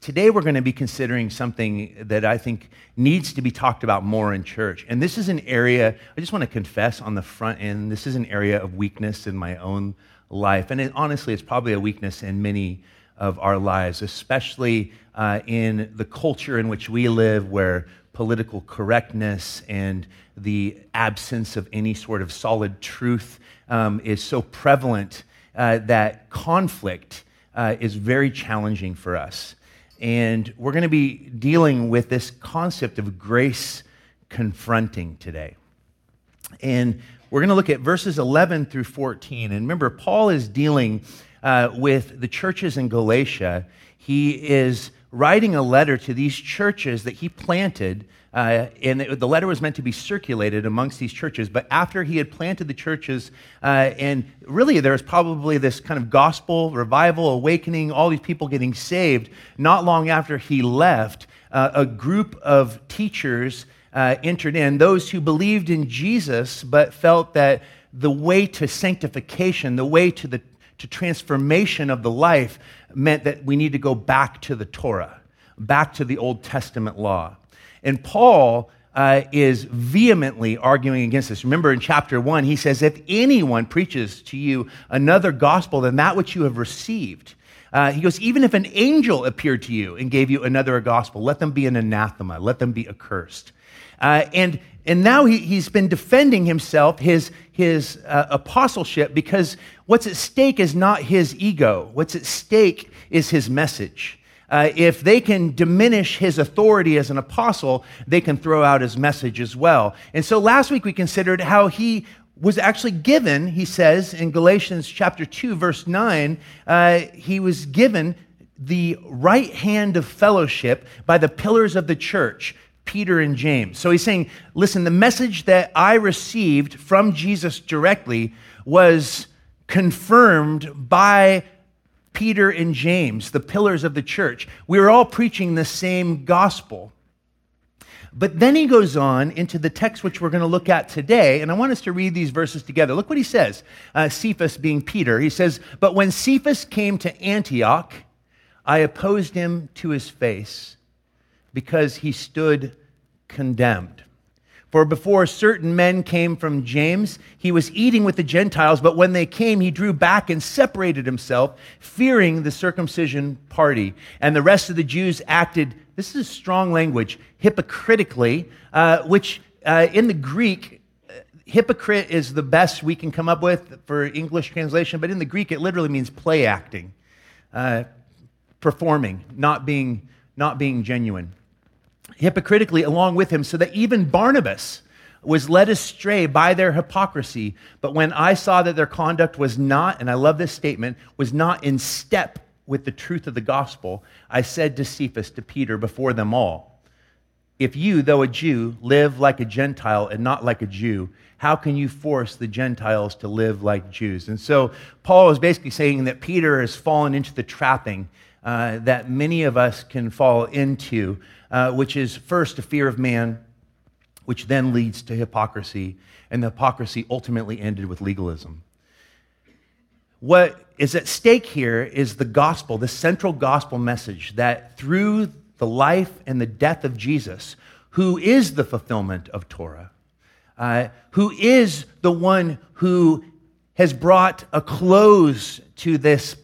today we're going to be considering something that I think needs to be talked about more in church. And this is an area, I just want to confess on the front end, this is an area of weakness in my own life. And honestly, it's probably a weakness in many of our lives, especially in the culture in which we live, where political correctness and the absence of any sort of solid truth is so prevalent that conflict is very challenging for us. And we're going to be dealing with this concept of grace confronting today. And we're going to look at verses 11 through 14. And remember, Paul is dealing with the churches in Galatia. He is writing a letter to these churches that he planted, and the letter was meant to be circulated amongst these churches. But after he had planted the churches, and really there was probably this kind of gospel, revival, awakening, all these people getting saved, not long after he left, a group of teachers entered in, those who believed in Jesus but felt that the way to sanctification, the way to transformation of the life meant that we need to go back to the Torah, back to the Old Testament law. And Paul is vehemently arguing against this. Remember in chapter 1, he says, if anyone preaches to you another gospel than that which you have received, he goes, even if an angel appeared to you and gave you another gospel, let them be an anathema, let them be accursed. And now he's been defending himself, his apostleship, because what's at stake is not his ego. What's at stake is his message. If they can diminish his authority as an apostle, they can throw out his message as well. And so last week we considered how he was actually given, he says in Galatians chapter 2, verse 9, he was given the right hand of fellowship by the pillars of the church, Peter and James. So he's saying, listen, the message that I received from Jesus directly was confirmed by Peter and James, the pillars of the church. We were all preaching the same gospel. But then he goes on into the text which we're going to look at today, and I want us to read these verses together. Look what he says, Cephas being Peter. He says, but when Cephas came to Antioch, I opposed him to his face because he stood condemned. For before certain men came from James, he was eating with the Gentiles, but when they came, he drew back and separated himself, fearing the circumcision party. And the rest of the Jews acted, this is strong language, hypocritically, which in the Greek, hypocrite is the best we can come up with for English translation, but in the Greek it literally means play acting, performing, not being genuine. Hypocritically along with him, so that even Barnabas was led astray by their hypocrisy. But when I saw that their conduct was not, and I love this statement, was not in step with the truth of the gospel, I said to Cephas, to Peter, before them all, if you, though a Jew, live like a Gentile and not like a Jew, how can you force the Gentiles to live like Jews? And so Paul is basically saying that Peter has fallen into the trapping that many of us can fall into, which is first a fear of man, which then leads to hypocrisy, and the hypocrisy ultimately ended with legalism. What is at stake here is the gospel, the central gospel message that through the life and the death of Jesus, who is the fulfillment of Torah, who is the one who has brought a close to this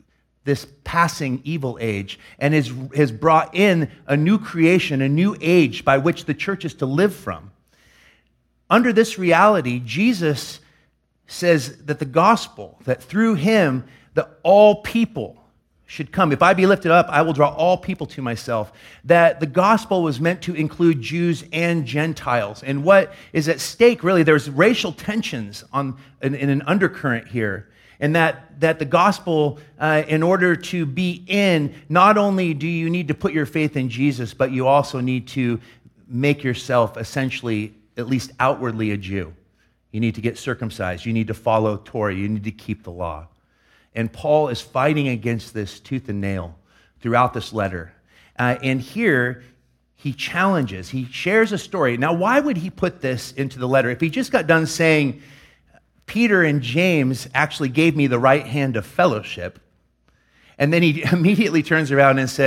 passing evil age and has brought in a new creation, a new age by which the church is to live from. Under this reality, Jesus says that the gospel, that through him, that all people should come. If I be lifted up, I will draw all people to myself. That the gospel was meant to include Jews and Gentiles. And what is at stake, really, there's racial tensions in an undercurrent here. And that the gospel, in order to be in, not only do you need to put your faith in Jesus, but you also need to make yourself essentially, at least outwardly, a Jew. You need to get circumcised. You need to follow Torah. You need to keep the law. And Paul is fighting against this tooth and nail throughout this letter. And here, he challenges, he shares a story. Now, why would he put this into the letter? If he just got done saying, Peter and James actually gave me the right hand of fellowship, and then he immediately turns around and says,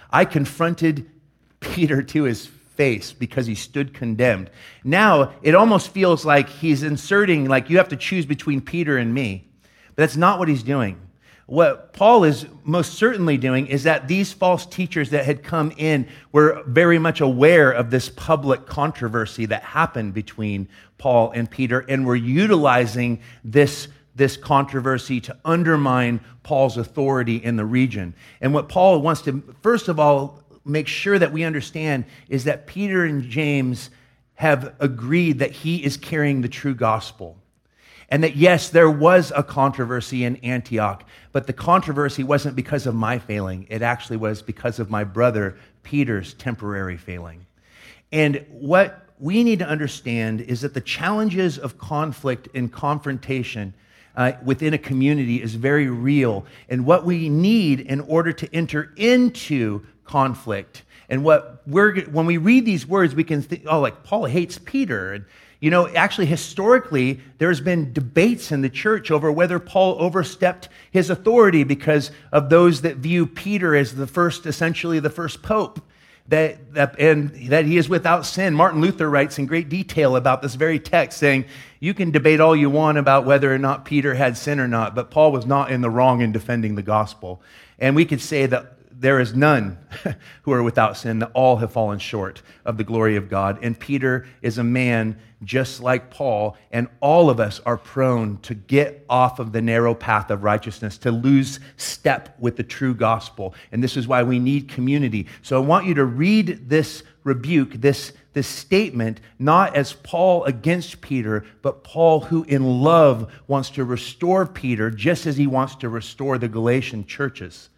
I confronted Peter to his face because he stood condemned. Now, it almost feels like he's inserting, like you have to choose between Peter and me. But that's not what he's doing. What Paul is most certainly doing is that these false teachers that had come in were very much aware of this public controversy that happened between Paul and Peter, and were utilizing this controversy to undermine Paul's authority in the region. And what Paul wants to, first of all, make sure that we understand is that Peter and James have agreed that he is carrying the true gospel. And that, yes, there was a controversy in Antioch, but the controversy wasn't because of my failing. It actually was because of my brother Peter's temporary failing. And what we need to understand is that the challenges of conflict and confrontation within a community is very real. And what we need in order to enter into conflict, and when we read these words, we can think, oh, like Paul hates Peter. And you know, actually, historically, there's been debates in the church over whether Paul overstepped his authority because of those that view Peter as essentially the first pope, and that he is without sin. Martin Luther writes in great detail about this very text, saying, you can debate all you want about whether or not Peter had sin or not, but Paul was not in the wrong in defending the gospel. And we could say that there is none who are without sin, that all have fallen short of the glory of God. And Peter is a man just like Paul, and all of us are prone to get off of the narrow path of righteousness, to lose step with the true gospel. And this is why we need community. So I want you to read this rebuke, this statement, not as Paul against Peter, but Paul who in love wants to restore Peter, just as he wants to restore the Galatian churches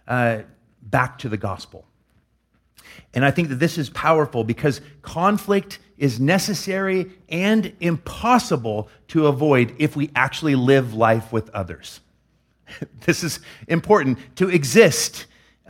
back to the gospel. And I think that this is powerful because conflict is necessary and impossible to avoid if we actually live life with others. This is important. To exist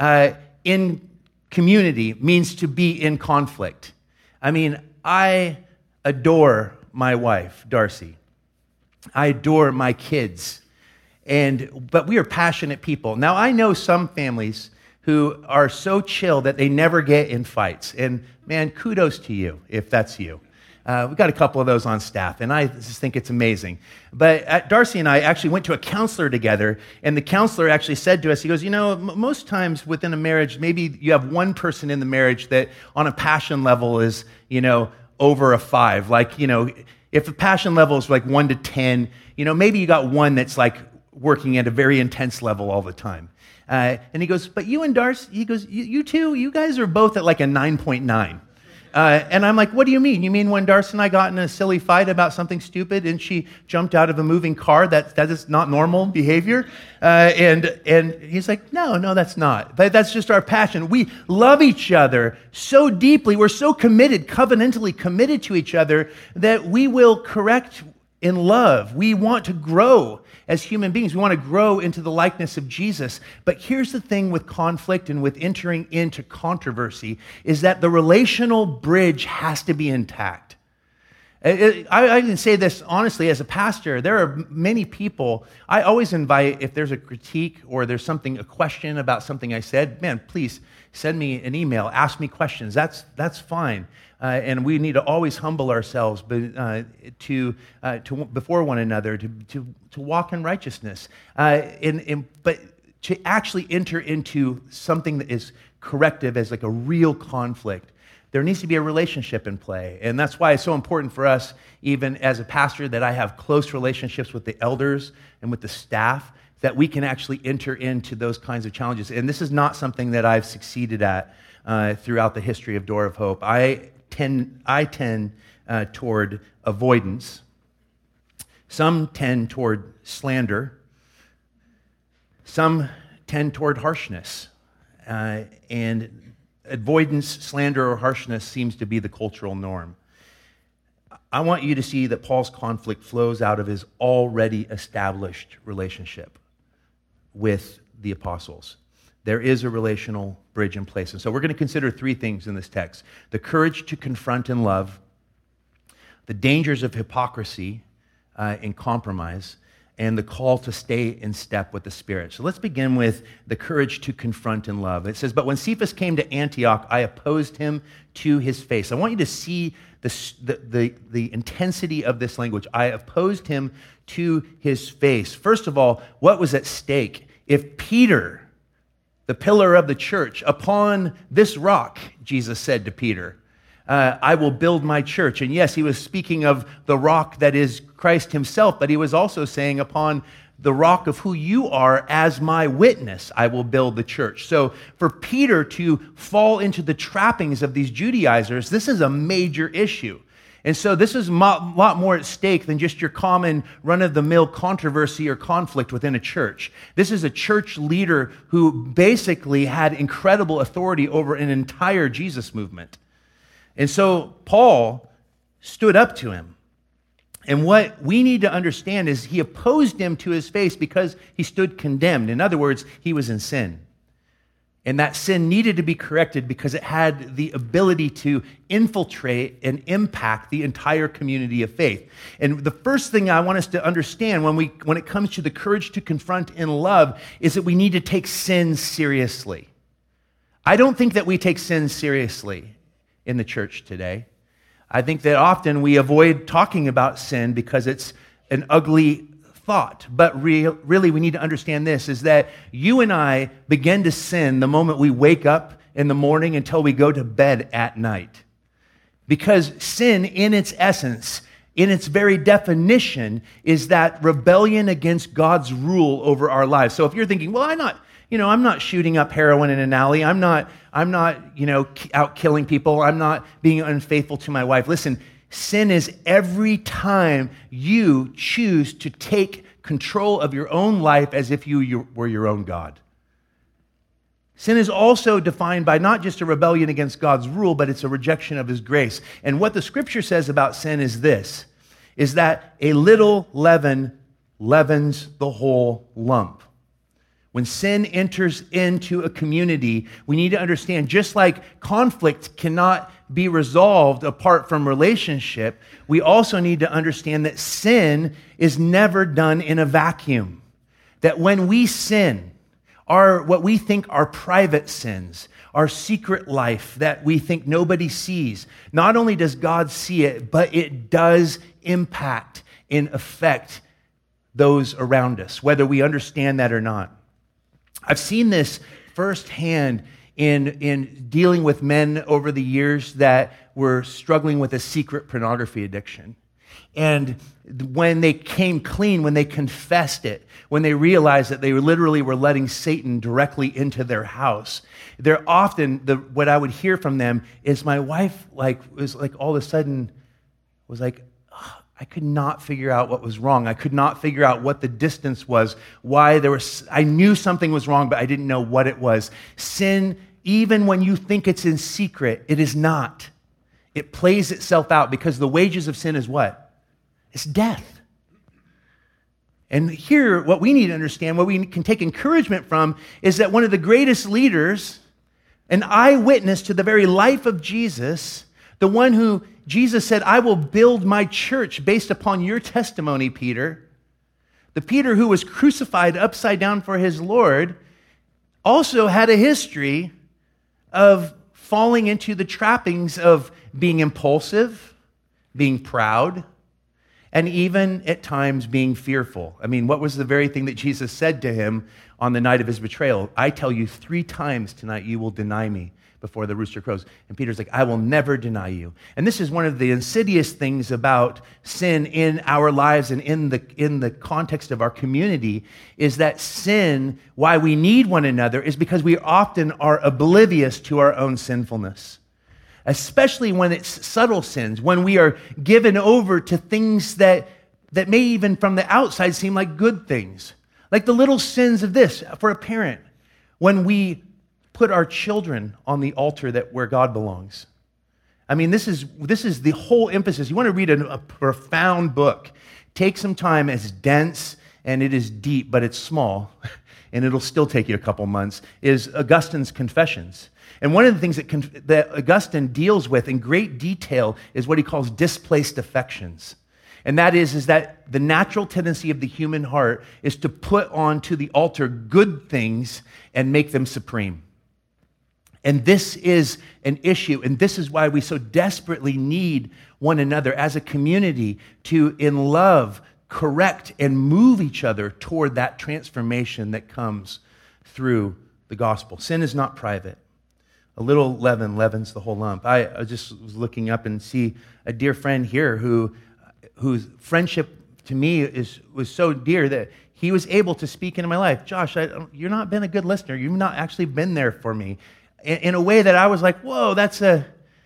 in community means to be in conflict. I mean, I adore my wife, Darcy. I adore my kids. But we are passionate people. Now, I know some families who are so chill that they never get in fights. And man, kudos to you if that's you. We've got a couple of those on staff, and I just think it's amazing. But Darcy and I actually went to a counselor together, and the counselor actually said to us, he goes, you know, most times within a marriage, maybe you have one person in the marriage that on a passion level is, you know, over a 5. Like, you know, if the passion level is like 1 to 10, you know, maybe you got one that's like working at a very intense level all the time. And he goes, but you and Darcy, he goes, you two, you guys are both at like a 9.9. And I'm like, what do you mean? You mean when Darcy and I got in a silly fight about something stupid and she jumped out of a moving car? That is not normal behavior? And he's like, no, that's not. But that's just our passion. We love each other so deeply. We're so committed, covenantally committed to each other that we will correct in love. We want to grow as human beings. We want to grow into the likeness of Jesus. But here's the thing with conflict and with entering into controversy is that the relational bridge has to be intact. I can say this honestly as a pastor. There are many people, I always invite, if there's a critique or there's a question about something I said, man, please send me an email, ask me questions. That's fine. And we need to always humble ourselves to before one another, to walk in righteousness. But to actually enter into something that is corrective as like a real conflict, there needs to be a relationship in play. And that's why it's so important for us, even as a pastor, that I have close relationships with the elders and with the staff, that we can actually enter into those kinds of challenges. And this is not something that I've succeeded at throughout the history of Door of Hope. I tend toward avoidance. Some tend toward slander. Some tend toward harshness. And avoidance, slander, or harshness seems to be the cultural norm. I want you to see that Paul's conflict flows out of his already established relationship with the apostles. There is a relational bridge in place. And so we're going to consider 3 things in this text: the courage to confront in love, the dangers of hypocrisy and compromise, and the call to stay in step with the Spirit. So let's begin with the courage to confront in love. It says, "But when Cephas came to Antioch, I opposed him to his face." I want you to see the intensity of this language. I opposed him to his face. First of all, what was at stake? If Peter, the pillar of the church, upon this rock, Jesus said to Peter, I will build my church. And yes, he was speaking of the rock that is Christ himself, but he was also saying, upon the rock of who you are as my witness, I will build the church. So for Peter to fall into the trappings of these Judaizers, this is a major issue. And so this is a lot more at stake than just your common run-of-the-mill controversy or conflict within a church. This is a church leader who basically had incredible authority over an entire Jesus movement. And so Paul stood up to him. And what we need to understand is he opposed him to his face because he stood condemned. In other words, he was in sin. And that sin needed to be corrected because it had the ability to infiltrate and impact the entire community of faith. And the first thing I want us to understand when it comes to the courage to confront in love is that we need to take sin seriously. I don't think that we take sin seriously in the church today. I think that often we avoid talking about sin because it's an ugly thought. But really, we need to understand this, is that you and I begin to sin the moment we wake up in the morning until we go to bed at night. Because sin, in its essence, in its very definition, is that rebellion against God's rule over our lives. So if you're thinking, well, I'm not shooting up heroin in an alley. I'm not, out killing people. I'm not being unfaithful to my wife. Listen, sin is every time you choose to take control of your own life as if you were your own God. Sin is also defined by not just a rebellion against God's rule, but it's a rejection of his grace. And what the scripture says about sin is this, is that a little leaven leavens the whole lump. When sin enters into a community, we need to understand, just like conflict cannot be resolved apart from relationship, we also need to understand that sin is never done in a vacuum. That when we sin, what we think are private sins, our secret life that we think nobody sees, not only does God see it, but it does impact and affect those around us, whether we understand that or not. I've seen this firsthand in dealing with men over the years that were struggling with a secret pornography addiction. And when they came clean, when they confessed it, when they realized that they literally were letting Satan directly into their house, they're often, what I would hear from them is my wife was all of a sudden was like, I could not figure out what was wrong. I could not figure out what the distance was, I knew something was wrong, but I didn't know what it was. Sin, even when you think it's in secret, it is not. It plays itself out because the wages of sin is what? It's death. And here, what we need to understand, what we can take encouragement from, is that one of the greatest leaders, an eyewitness to the very life of Jesus, the one who Jesus said, I will build my church based upon your testimony, Peter. The Peter who was crucified upside down for his Lord also had a history of falling into the trappings of being impulsive, being proud, and even at times being fearful. I mean, what was the very thing that Jesus said to him on the night of his betrayal? I tell you 3 times tonight you will deny me before the rooster crows. And Peter's like, I will never deny you. And this is one of the insidious things about sin in our lives and in the context of our community, is that sin, why we need one another, is because we often are oblivious to our own sinfulness. Especially when it's subtle sins, when we are given over to things that may even from the outside seem like good things. Like the little sins of this, for a parent, when we put our children on the altar where God belongs. I mean, this is the whole emphasis. You want to read a profound book, take some time. It's dense and it is deep, but it's small, and it'll still take you a couple months, is Augustine's Confessions. And one of the things that Augustine deals with in great detail is what he calls displaced affections. And that is that the natural tendency of the human heart is to put onto the altar good things and make them supreme. And this is an issue, and this is why we so desperately need one another as a community to, in love, correct and move each other toward that transformation that comes through the gospel. Sin is not private. A little leaven leavens the whole lump. I just was looking up and see a dear friend here whose friendship to me was so dear that he was able to speak into my life. Josh, you're not been a good listener. You've not actually been there for me in a way that I was like, whoa, that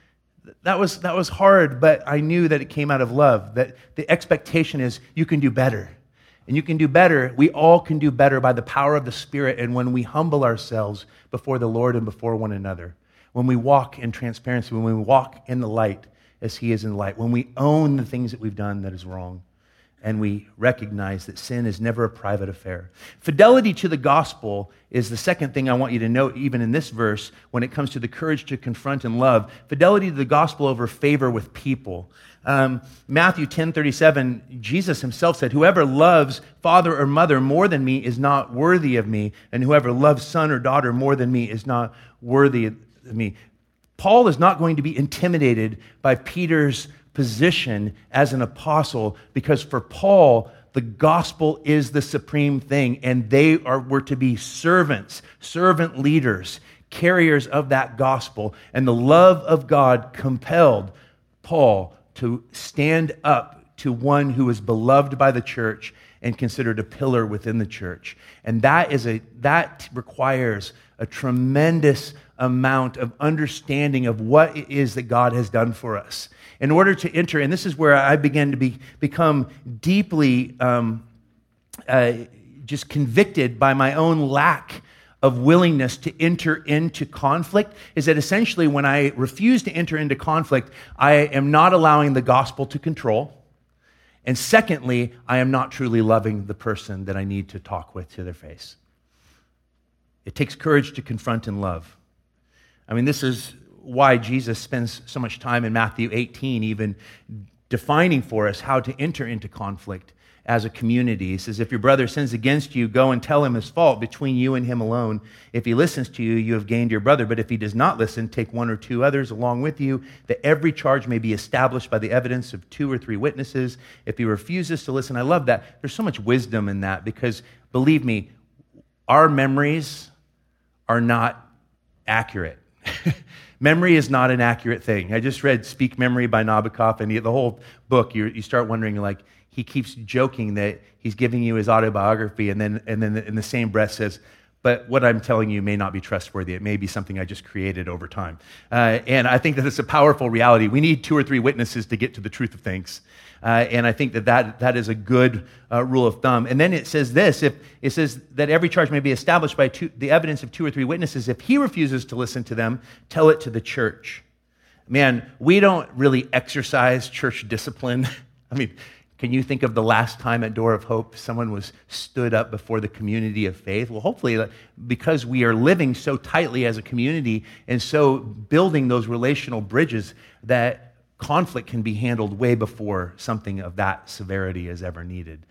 was hard, but I knew that it came out of love, that the expectation is you can do better. And you can do better. We all can do better by the power of the Spirit and when we humble ourselves before the Lord and before one another. When we walk in transparency, when we walk in the light as He is in the light, when we own the things that we've done that is wrong, and we recognize that sin is never a private affair. Fidelity to the gospel is the second thing I want you to note, even in this verse, when it comes to the courage to confront and love. Fidelity to the gospel over favor with people. Matthew 10:37, Jesus himself said, whoever loves father or mother more than me is not worthy of me, and whoever loves son or daughter more than me is not worthy of me. Paul is not going to be intimidated by Peter's position as an apostle, because for Paul, the gospel is the supreme thing, and were to be servants, servant leaders, carriers of that gospel. And the love of God compelled Paul to stand up to one who is beloved by the church and considered a pillar within the church. And that requires a tremendous amount of understanding of what it is that God has done for us. In order to enter, and this is where I began to become deeply just convicted by my own lack of willingness to enter into conflict, is that essentially when I refuse to enter into conflict, I am not allowing the gospel to control. And secondly, I am not truly loving the person that I need to talk with to their face. It takes courage to confront and love. I mean, this is why Jesus spends so much time in Matthew 18 even defining for us how to enter into conflict as a community. He says, if your brother sins against you, go and tell him his fault between you and him alone. If he listens to you, you have gained your brother. But if he does not listen, take one or two others along with you, that every charge may be established by the evidence of 2 or 3 witnesses. If he refuses to listen, I love that. There's so much wisdom in that, because believe me, our memories are not accurate. Memory is not an accurate thing. I just read Speak Memory by Nabokov, and the whole book, you start wondering, like, he keeps joking that he's giving you his autobiography, and then in the same breath says, but what I'm telling you may not be trustworthy. It may be something I just created over time. And I think that it's a powerful reality. We need 2 or 3 witnesses to get to the truth of things. And I think that is a good rule of thumb. And then it says this, if it says that every charge may be established by the evidence of 2 or 3 witnesses. If he refuses to listen to them, tell it to the church. Man, we don't really exercise church discipline. I mean, can you think of the last time at Door of Hope someone was stood up before the community of faith? Well, hopefully, because we are living so tightly as a community and so building those relational bridges, that conflict can be handled way before something of that severity is ever needed.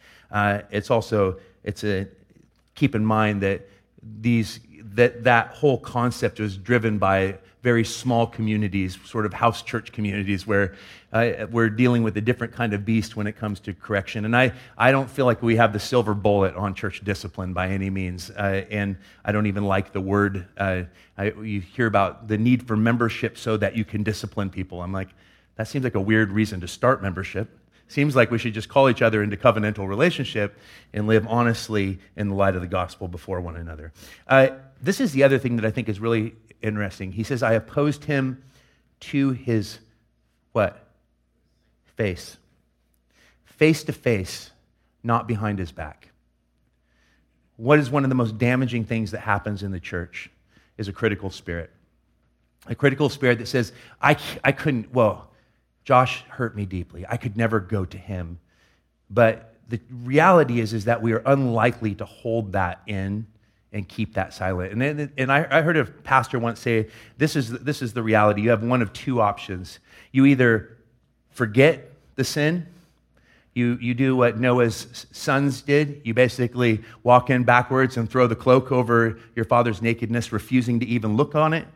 Keep in mind that that whole concept was driven by very small communities, sort of house church communities, where we're dealing with a different kind of beast when it comes to correction. And I don't feel like we have the silver bullet on church discipline by any means. And I don't even like the word. You hear about the need for membership so that you can discipline people. I'm like, that seems like a weird reason to start membership. Seems like we should just call each other into covenantal relationship and live honestly in the light of the gospel before one another. This is the other thing that I think is really interesting. He says, I opposed him to his, what? Face. Face to face, not behind his back. What is one of the most damaging things that happens in the church is a critical spirit. A critical spirit that says, I couldn't, Josh hurt me deeply. I could never go to him. But the reality is that we are unlikely to hold that in and keep that silent. And I heard a pastor once say, this is the reality. You have one of 2 options. You either forget the sin, You do what Noah's sons did. You basically walk in backwards and throw the cloak over your father's nakedness, refusing to even look on it.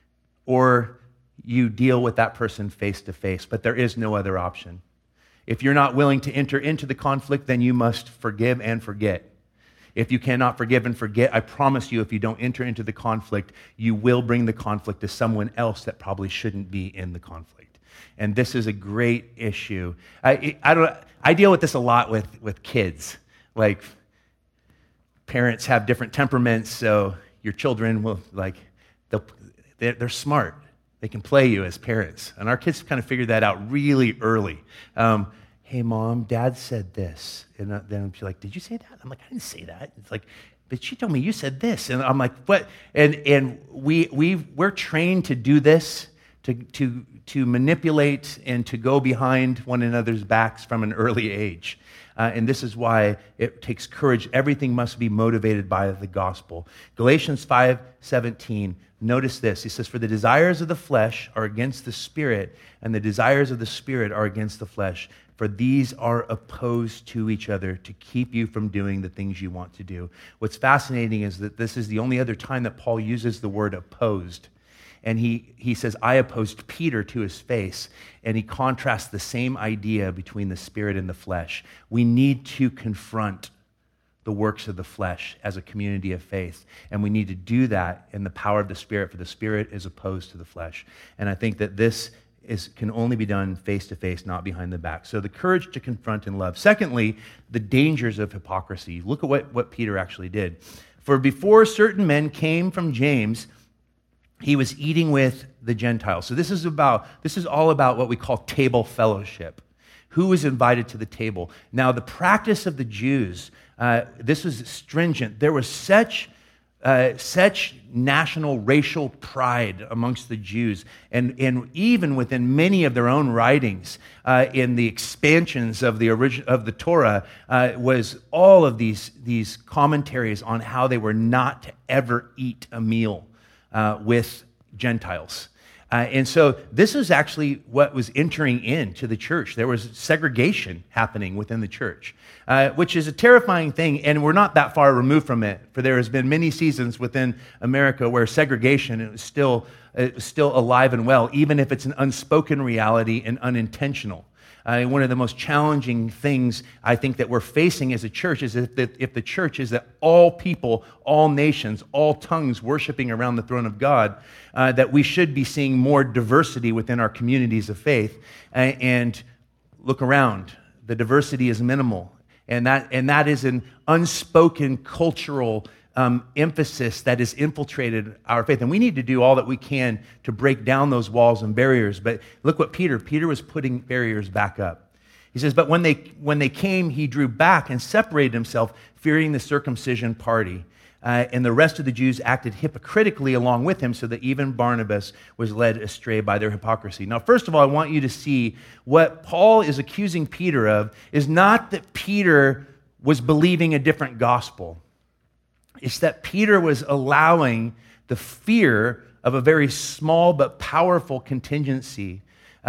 Or you deal with that person face to face, but there is no other option. If you're not willing to enter into the conflict, then you must forgive and forget. If you cannot forgive and forget, I promise you, if you don't enter into the conflict, you will bring the conflict to someone else that probably shouldn't be in the conflict. And this is a great issue. I deal with this a lot with kids. Like, parents have different temperaments, so your children will, they're smart. They can play you as parents. And our kids kind of figured that out really early. Hey, Mom, Dad said this. And then she's like, did you say that? I'm like, I didn't say that. It's like, but she told me you said this. And I'm like, what? And we're trained to do this, to manipulate and to go behind one another's backs from an early age. And this is why it takes courage. Everything must be motivated by the gospel. Galatians 5:17, notice this. He says, for the desires of the flesh are against the spirit, and the desires of the spirit are against the flesh. For these are opposed to each other to keep you from doing the things you want to do. What's fascinating is that this is the only other time that Paul uses the word opposed. And he says, I opposed Peter to his face. And he contrasts the same idea between the spirit and the flesh. We need to confront the works of the flesh as a community of faith. And we need to do that in the power of the Spirit, for the Spirit is opposed to the flesh. And I think that this can only be done face to face, not behind the back. So the courage to confront and love. Secondly, the dangers of hypocrisy. Look at what Peter actually did. For before certain men came from James, he was eating with the Gentiles. So this is all about what we call table fellowship. Who was invited to the table? Now, the practice of the Jews, this was stringent. There was such national racial pride amongst the Jews, and even within many of their own writings, in the expansions of the Torah, was all of these commentaries on how they were not to ever eat a meal with Gentiles. And so this is actually what was entering into the church. There was segregation happening within the church, which is a terrifying thing, and we're not that far removed from it, for there has been many seasons within America where segregation is still alive and well, even if it's an unspoken reality and unintentional. One of the most challenging things I think that we're facing as a church is if the church is that all people, all nations, all tongues worshiping around the throne of God, that we should be seeing more diversity within our communities of faith. And look around, the diversity is minimal. And that is an unspoken cultural emphasis that has infiltrated our faith. And we need to do all that we can to break down those walls and barriers. But look what Peter was putting barriers back up. He says, but when they came, he drew back and separated himself, fearing the circumcision party. And the rest of the Jews acted hypocritically along with him, so that even Barnabas was led astray by their hypocrisy. Now, first of all, I want you to see what Paul is accusing Peter of is not that Peter was believing a different gospel. It's that Peter was allowing the fear of a very small but powerful contingency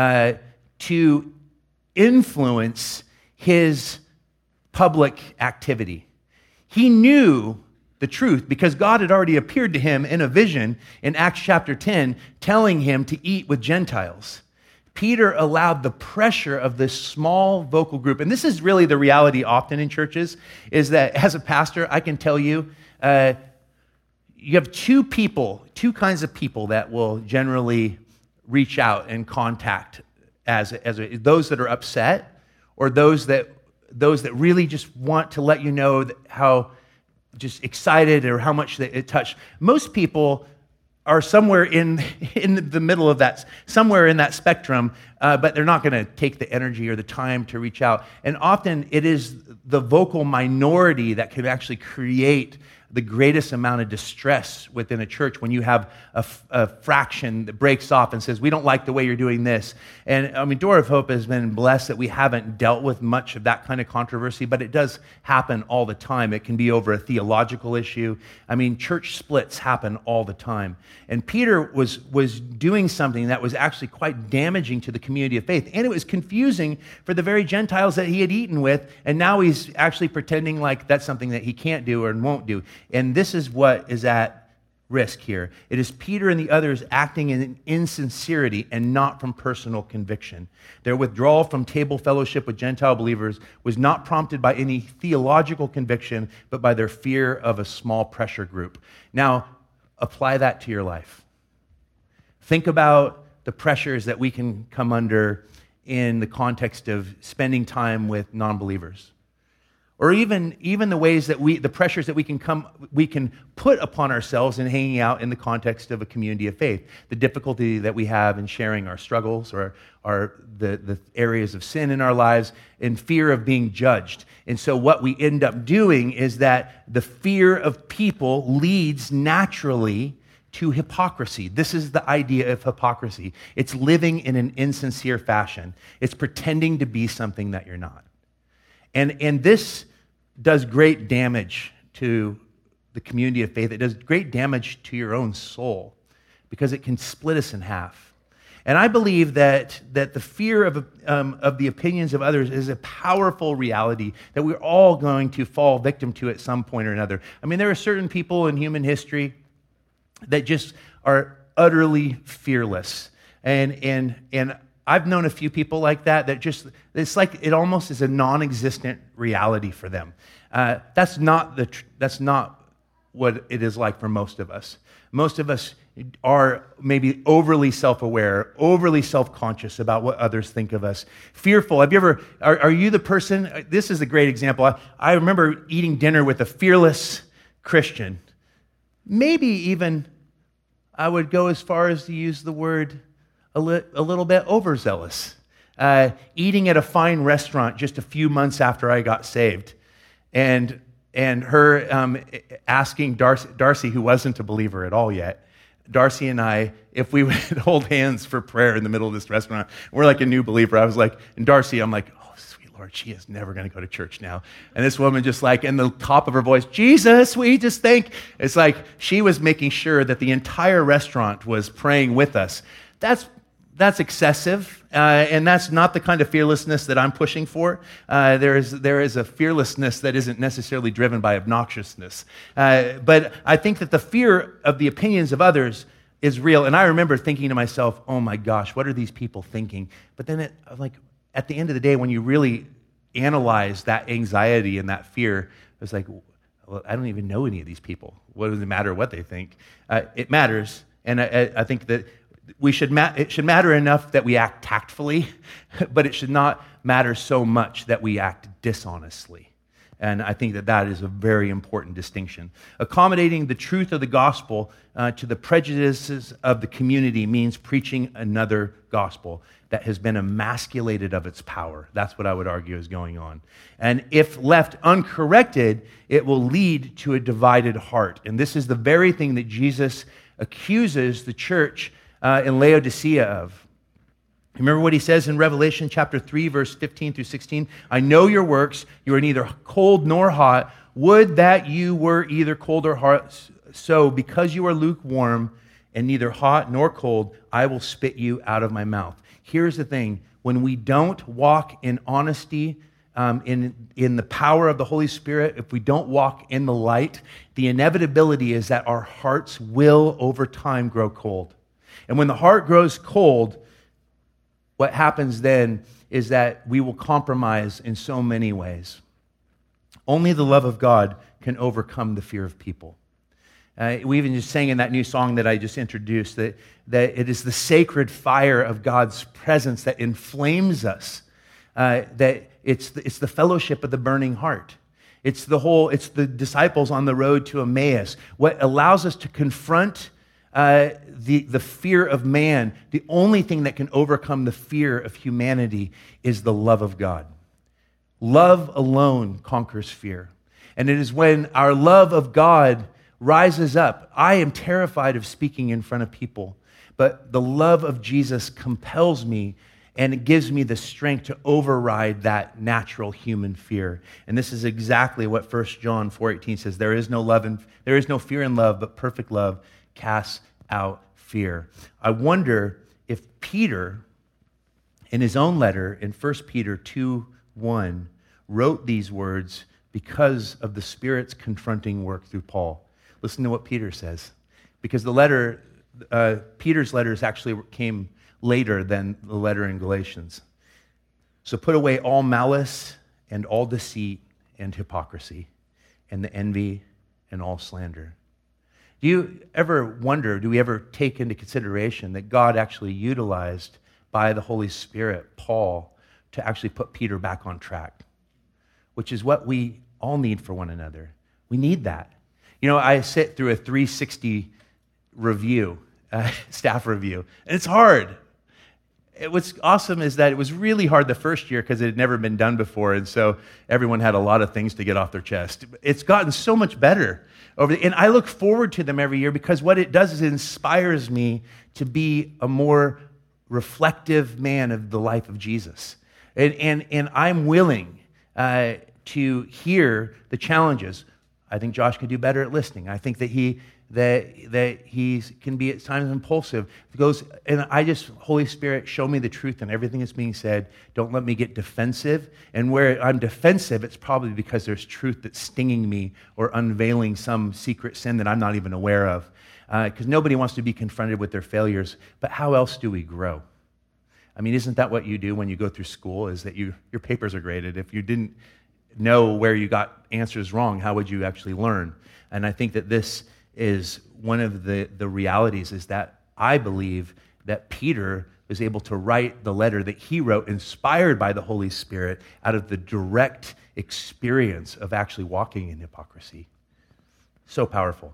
to influence his public activity. He knew the truth because God had already appeared to him in a vision in Acts chapter 10, telling him to eat with Gentiles. Peter allowed the pressure of this small vocal group, and this is really the reality often in churches, is that as a pastor, I can tell you, you have two kinds of people that will generally reach out and contact those that are upset, or those that really just want to let you know how just excited or how much it touched. Most people are somewhere in the middle of that, somewhere in that spectrum, but they're not going to take the energy or the time to reach out. And often it is the vocal minority that can actually create the greatest amount of distress within a church when you have a fraction that breaks off and says, we don't like the way you're doing this. And I mean, Door of Hope has been blessed that we haven't dealt with much of that kind of controversy, but it does happen all the time. It can be over a theological issue. I mean, church splits happen all the time. And Peter was doing something that was actually quite damaging to the community of faith. And it was confusing for the very Gentiles that he had eaten with. And now he's actually pretending like that's something that he can't do or won't do. And this is what is at risk here. It is Peter and the others acting in insincerity and not from personal conviction. Their withdrawal from table fellowship with Gentile believers was not prompted by any theological conviction, but by their fear of a small pressure group. Now, apply that to your life. Think about the pressures that we can come under in the context of spending time with non-believers. Or even the ways that the pressures that we can put upon ourselves in hanging out in the context of a community of faith. The difficulty that we have in sharing our struggles or the areas of sin in our lives in fear of being judged. And so what we end up doing is that the fear of people leads naturally to hypocrisy. This is the idea of hypocrisy. It's living in an insincere fashion. It's pretending to be something that you're not. And this does great damage to the community of faith. It does great damage to your own soul because it can split us in half. And I believe that the fear of the opinions of others is a powerful reality that we're all going to fall victim to at some point or another. I mean, there are certain people in human history that just are utterly fearless. And I've known a few people like that just, it's like it almost is a non-existent reality for them. That's not what it is like for most of us. Most of us are maybe overly self-aware, overly self-conscious about what others think of us. Fearful. Are you the person, this is a great example. I remember eating dinner with a fearless Christian. Maybe even I would go as far as to use the word a little bit overzealous. Eating at a fine restaurant just a few months after I got saved. And her asking Darcy, who wasn't a believer at all yet, Darcy and I, if we would hold hands for prayer in the middle of this restaurant, we're like a new believer. I was like, and Darcy, I'm like, oh, sweet Lord, she is never going to go to church now. And this woman just like, in the top of her voice, Jesus, we just think. It's like she was making sure that the entire restaurant was praying with us. That's excessive, and that's not the kind of fearlessness that I'm pushing for. There is a fearlessness that isn't necessarily driven by obnoxiousness. But I think that the fear of the opinions of others is real. And I remember thinking to myself, oh my gosh, what are these people thinking? But then at the end of the day, when you really analyze that anxiety and that fear, it was like, well, I don't even know any of these people. What does it matter what they think? It matters, and I think that it should matter enough that we act tactfully, but it should not matter so much that we act dishonestly. And I think that is a very important distinction. Accommodating the truth of the gospel to the prejudices of the community means preaching another gospel that has been emasculated of its power. That's what I would argue is going on. And if left uncorrected, it will lead to a divided heart. And this is the very thing that Jesus accuses the church in Laodicea of. Remember what he says in Revelation chapter 3, verse 15 through 16? I know your works. You are neither cold nor hot. Would that you were either cold or hot. So because you are lukewarm and neither hot nor cold, I will spit you out of my mouth. Here's the thing. When we don't walk in honesty, in the power of the Holy Spirit, if we don't walk in the light, the inevitability is that our hearts will over time grow cold. And when the heart grows cold, what happens then is that we will compromise in so many ways. Only the love of God can overcome the fear of people. We even just sang in that new song that I just introduced that it is the sacred fire of God's presence that inflames us. That it's the fellowship of the burning heart. It's the disciples on the road to Emmaus. What allows us to confront the fear of man, the only thing that can overcome the fear of humanity is the love of God. Love alone conquers fear. And it is when our love of God rises up. I am terrified of speaking in front of people, but the love of Jesus compels me, and it gives me the strength to override that natural human fear. And this is exactly what 1 John 4:18 says. There is no fear in love, but perfect love casts out fear. I wonder if Peter, in his own letter in 1 Peter 2:1, wrote these words because of the Spirit's confronting work through Paul. Listen to what Peter says. Because Peter's letters actually came later than the letter in Galatians. So put away all malice and all deceit and hypocrisy and the envy and all slander. Do you ever wonder, do we ever take into consideration that God actually utilized by the Holy Spirit Paul to actually put Peter back on track, which is what we all need for one another. We need that. You know, I sit through a 360 review, staff review, and it's hard. What's awesome is that it was really hard the first year because it had never been done before, and so everyone had a lot of things to get off their chest. It's gotten so much better and I look forward to them every year because what it does is it inspires me to be a more reflective man of the life of Jesus. And I'm willing to hear the challenges. I think Josh could do better at listening. I think that he can be at times impulsive. Holy Spirit, show me the truth in everything that's being said. Don't let me get defensive. And where I'm defensive, it's probably because there's truth that's stinging me or unveiling some secret sin that I'm not even aware of. Because nobody wants to be confronted with their failures. But how else do we grow? I mean, isn't that what you do when you go through school, is that your papers are graded? If you didn't know where you got answers wrong, how would you actually learn? And I think that this is one of the realities, is that I believe that Peter was able to write the letter that he wrote, inspired by the Holy Spirit, out of the direct experience of actually walking in hypocrisy. So powerful.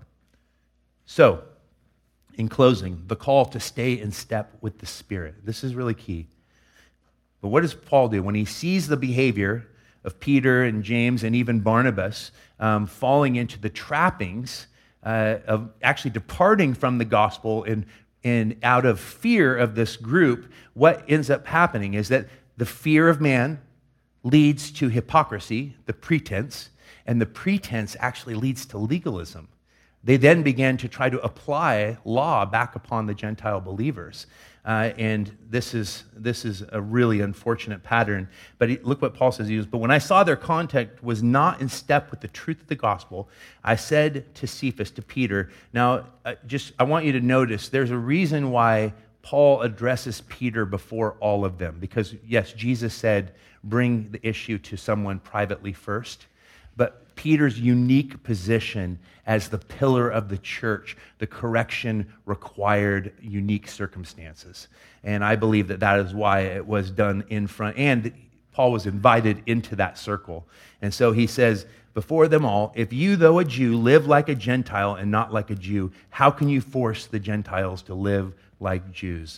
So, in closing, the call to stay in step with the Spirit. This is really key. But what does Paul do? When he sees the behavior of Peter and James and even Barnabas falling into the trappings of actually departing from the gospel and out of fear of this group, what ends up happening is that the fear of man leads to hypocrisy, the pretense, and the pretense actually leads to legalism. They then began to try to apply law back upon the Gentile believers. And this is a really unfortunate pattern. But look what Paul says. He goes, but when I saw their conduct was not in step with the truth of the gospel, I said to Cephas, to Peter, now I want you to notice there's a reason why Paul addresses Peter before all of them. Because yes, Jesus said, bring the issue to someone privately first. But Peter's unique position as the pillar of the church, the correction required unique circumstances. And I believe that is why it was done in front. And Paul was invited into that circle. And so he says, before them all, if you, though a Jew, live like a Gentile and not like a Jew, how can you force the Gentiles to live like Jews?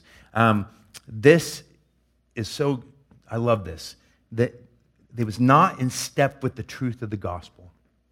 This is so, I love this, that it was not in step with the truth of the gospel.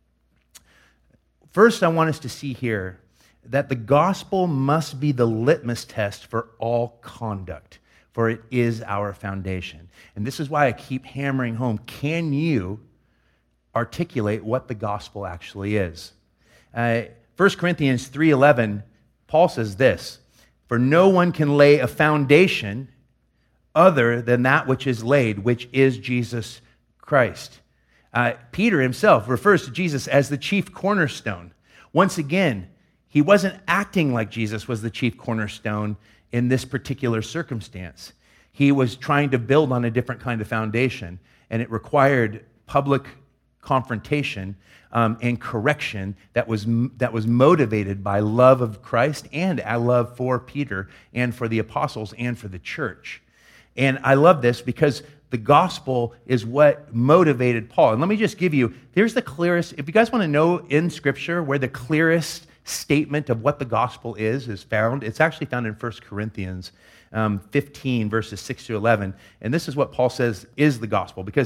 First, I want us to see here that the gospel must be the litmus test for all conduct, for it is our foundation. And this is why I keep hammering home, can you articulate what the gospel actually is? 1 Corinthians 3:11, Paul says this, for no one can lay a foundation other than that which is laid, which is Jesus Christ. Peter himself refers to Jesus as the chief cornerstone. Once again, he wasn't acting like Jesus was the chief cornerstone in this particular circumstance. He was trying to build on a different kind of foundation, and it required public confrontation and correction that was motivated by love of Christ and a love for Peter and for the apostles and for the church. And I love this because the gospel is what motivated Paul. And let me just give you, here's the clearest, if you guys want to know in Scripture where the clearest statement of what the gospel is found, it's actually found in 1 Corinthians 15, verses 6 to 11. And this is what Paul says is the gospel, because he's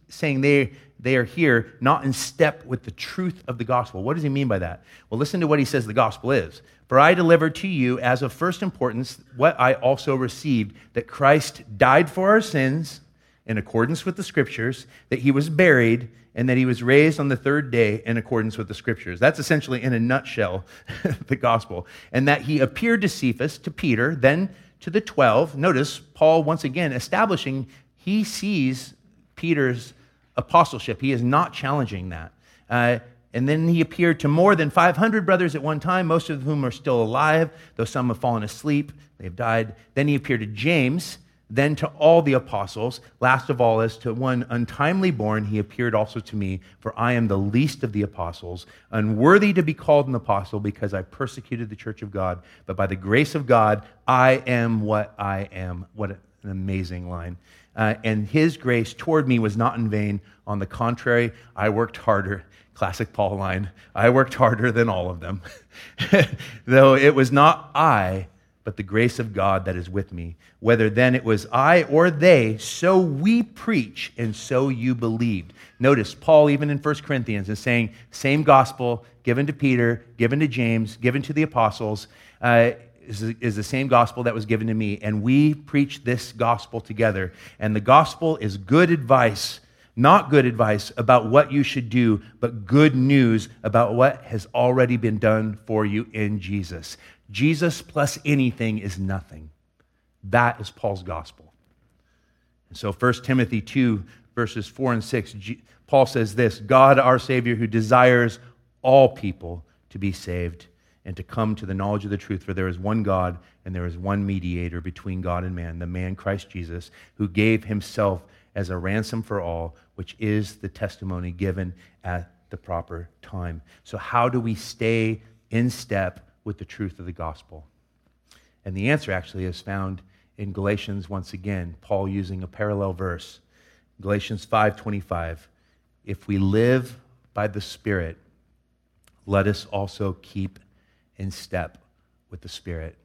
saying they are here not in step with the truth of the gospel. What does he mean by that? Well, listen to what he says the gospel is. For I delivered to you as of first importance what I also received, that Christ died for our sins in accordance with the Scriptures, that he was buried, and that he was raised on the third day in accordance with the Scriptures. That's essentially, in a nutshell, the gospel. And that he appeared to Cephas, to Peter, then to the 12. Notice Paul, once again, establishing he sees Peter's apostleship. He is not challenging that. And then he appeared to more than 500 brothers at one time, most of whom are still alive, though some have fallen asleep, they've died. Then he appeared to James, then to all the apostles. Last of all, as to one untimely born, he appeared also to me, for I am the least of the apostles, unworthy to be called an apostle because I persecuted the church of God. But by the grace of God, I am what I am. What an amazing line. And his grace toward me was not in vain. On the contrary, I worked harder. Classic Paul line. I worked harder than all of them. Though it was not I, but the grace of God that is with me. Whether then it was I or they, so we preach, and so you believed. Notice, Paul, even in 1 Corinthians, is saying, same gospel given to Peter, given to James, given to the apostles, is the same gospel that was given to me. And we preach this gospel together. And the gospel is good advice, not good advice about what you should do, but good news about what has already been done for you in Jesus. Jesus plus anything is nothing. That is Paul's gospel. And so 1 Timothy 2, verses 4 and 6, Paul says this, God our Savior, who desires all people to be saved and to come to the knowledge of the truth, for there is one God and there is one mediator between God and man, the man Christ Jesus, who gave himself as a ransom for all, which is the testimony given at the proper time. So how do we stay in step with the truth of the gospel? And the answer actually is found in Galatians once again, Paul using a parallel verse. Galatians 5:25. If we live by the Spirit, let us also keep in step with the Spirit.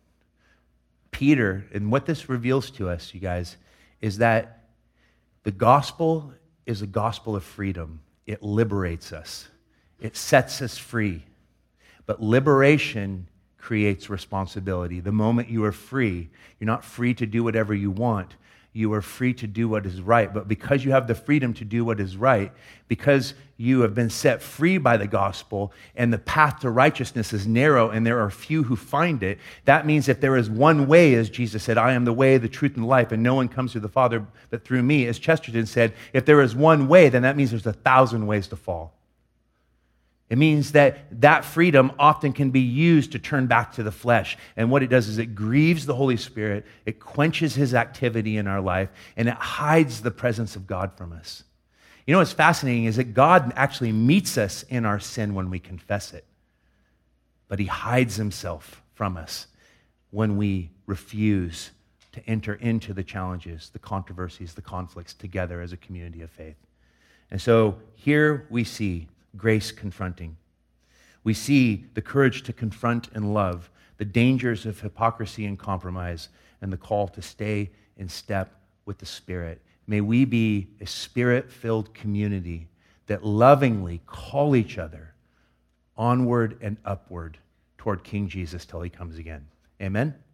Peter, and what this reveals to us, you guys, is that the gospel is a gospel of freedom. It liberates us. It sets us free. But liberation creates responsibility. The moment you are free, you're not free to do whatever you want. You are free to do what is right. But because you have the freedom to do what is right, because you have been set free by the gospel, and the path to righteousness is narrow, and there are few who find it, that means if there is one way, as Jesus said, I am the way, the truth, and the life, and no one comes to the Father but through me, as Chesterton said, if there is one way, then that means there's 1,000 ways to fall. It means that freedom often can be used to turn back to the flesh. And what it does is it grieves the Holy Spirit, it quenches his activity in our life, and it hides the presence of God from us. You know what's fascinating is that God actually meets us in our sin when we confess it. But he hides himself from us when we refuse to enter into the challenges, the controversies, the conflicts together as a community of faith. And so here we see grace confronting. We see the courage to confront and love, the dangers of hypocrisy and compromise, and the call to stay in step with the Spirit. May we be a Spirit-filled community that lovingly call each other onward and upward toward King Jesus till he comes again. Amen?